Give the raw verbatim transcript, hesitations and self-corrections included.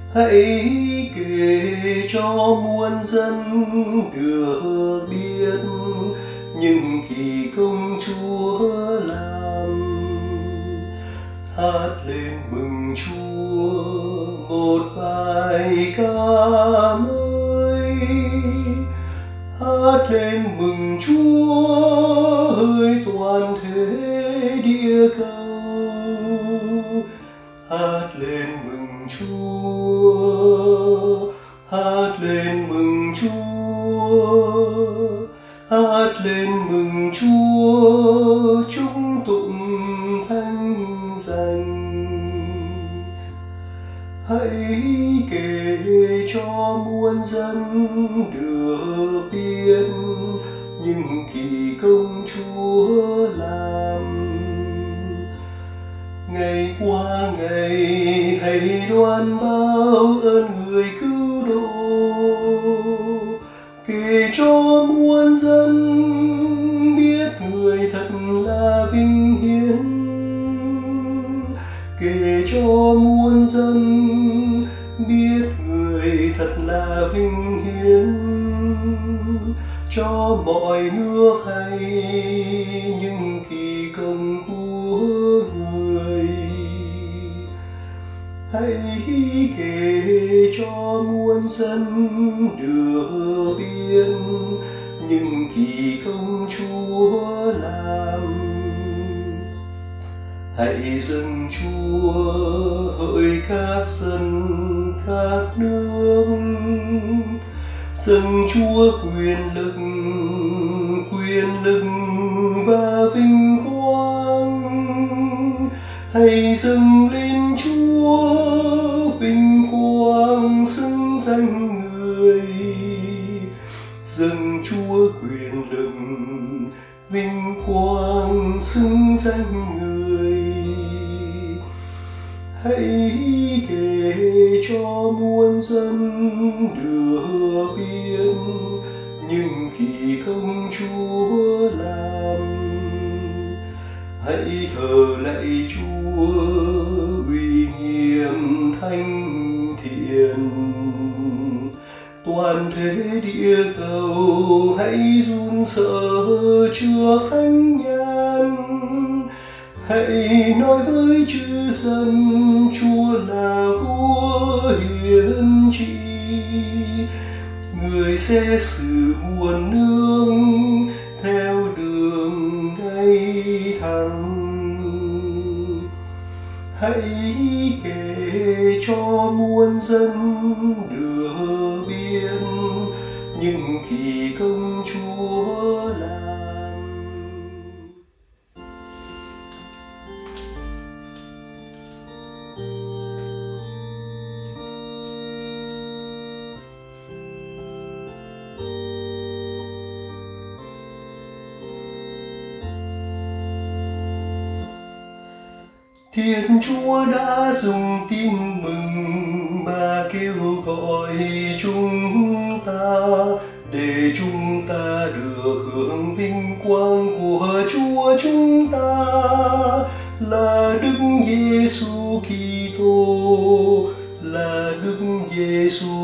hãy kể cho muôn dân được biết những kỳ công Chúa làm. Hát lên mừng Chúa một bài ca mới, hát lên mừng Chúa hỡi toàn thế địa cầu. Hát lên mừng Chúa, hát lên mừng Chúa, hát lên mừng Chúa, chúng tụng thánh danh. Hãy kể cho muôn dân được biết những kỳ công Chúa làm. Ngày qua ngày hãy loan báo ơn người cứu độ, kể cho muôn dân biết người thật là vinh hiển, kể cho muôn dân biết người thật là vinh hiển, cho mọi nước hay những kỳ công của người. Hãy kể cho muôn dân được biết những kỳ công Chúa làm. Hãy dâng Chúa hỡi các dân các nước, dâng Chúa quyền lực, quyền lực và vinh quang. Hãy dâng lên Chúa vinh quang xứng danh người, dâng Chúa quyền lực, vinh quang xứng danh người. Hãy kể cho muôn dân được biết những kỳ công Chúa làm. Hãy thờ lạy Chúa uy nghiêm thánh thiện, toàn thế địa cầu hãy run sợ trước thánh nhan. Hãy nói với chư dân Chúa là vua hiển trị, người sẽ xử muôn nước theo đường ngay thẳng. Hãy kể cho muôn dân được biết những kỳ công Chúa làm. Thiên Chúa đã dùng tin mừng mà kêu gọi chúng ta, để chúng ta được hưởng vinh quang của Chúa chúng ta là Đức Giêsu Kitô, là Đức Giêsu